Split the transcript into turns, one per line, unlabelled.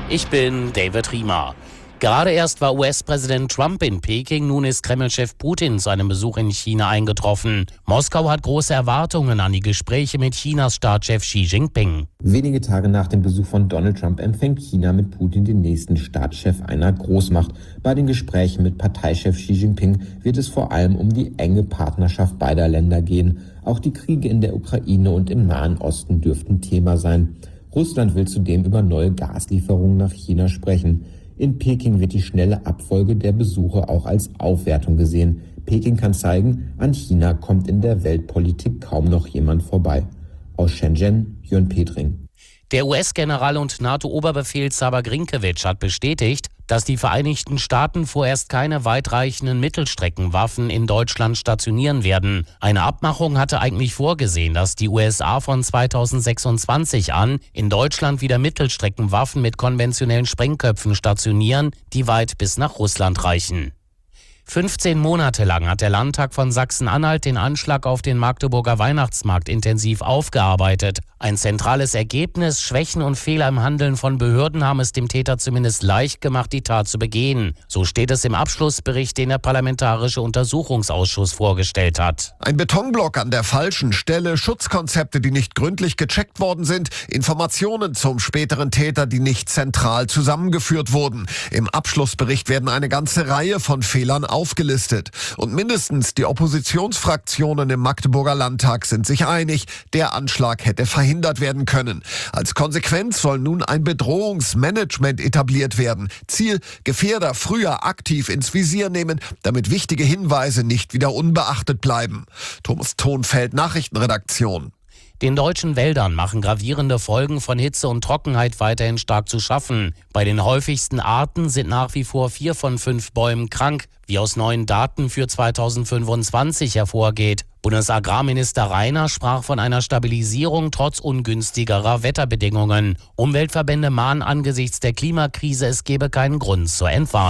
Ich bin David Riemer. Gerade erst war US-Präsident Trump in Peking, nun ist Kreml-Chef Putin zu einem Besuch in China eingetroffen. Moskau hat große Erwartungen an die Gespräche mit Chinas Staatschef Xi Jinping.
Wenige Tage nach dem Besuch von Donald Trump empfängt China mit Putin den nächsten Staatschef einer Großmacht. Bei den Gesprächen mit Parteichef Xi Jinping wird es vor allem um die enge Partnerschaft beider Länder gehen. Auch die Kriege in der Ukraine und im Nahen Osten dürften Thema sein. Russland will zudem über neue Gaslieferungen nach China sprechen. In Peking wird die schnelle Abfolge der Besuche auch als Aufwertung gesehen. Peking kann zeigen, an China kommt in der Weltpolitik kaum noch jemand vorbei. Aus Shenzhen, Jörn Petring.
Der US-General und NATO-Oberbefehlshaber Grinkewitsch hat bestätigt, dass die Vereinigten Staaten vorerst keine weitreichenden Mittelstreckenwaffen in Deutschland stationieren werden. Eine Abmachung hatte eigentlich vorgesehen, dass die USA von 2026 an in Deutschland wieder Mittelstreckenwaffen mit konventionellen Sprengköpfen stationieren, die weit bis nach Russland reichen. 15 Monate lang hat der Landtag von Sachsen-Anhalt den Anschlag auf den Magdeburger Weihnachtsmarkt intensiv aufgearbeitet. Ein zentrales Ergebnis: Schwächen und Fehler im Handeln von Behörden haben es dem Täter zumindest leicht gemacht, die Tat zu begehen. So steht es im Abschlussbericht, den der Parlamentarische Untersuchungsausschuss vorgestellt hat.
Ein Betonblock an der falschen Stelle, Schutzkonzepte, die nicht gründlich gecheckt worden sind, Informationen zum späteren Täter, die nicht zentral zusammengeführt wurden. Im Abschlussbericht werden eine ganze Reihe von Fehlern aufgelistet. Und mindestens die Oppositionsfraktionen im Magdeburger Landtag sind sich einig, der Anschlag hätte verhindert werden können. Als Konsequenz soll nun ein Bedrohungsmanagement etabliert werden. Ziel: Gefährder früher aktiv ins Visier nehmen, damit wichtige Hinweise nicht wieder unbeachtet bleiben. Thomas Thonfeld, Nachrichtenredaktion.
Den deutschen Wäldern machen gravierende Folgen von Hitze und Trockenheit weiterhin stark zu schaffen. Bei den häufigsten Arten sind nach wie vor 4 von 5 Bäumen krank, wie aus neuen Daten für 2025 hervorgeht. Bundesagrarminister Rainer sprach von einer Stabilisierung trotz ungünstigerer Wetterbedingungen. Umweltverbände mahnen angesichts der Klimakrise, es gebe keinen Grund zur Entwarnung.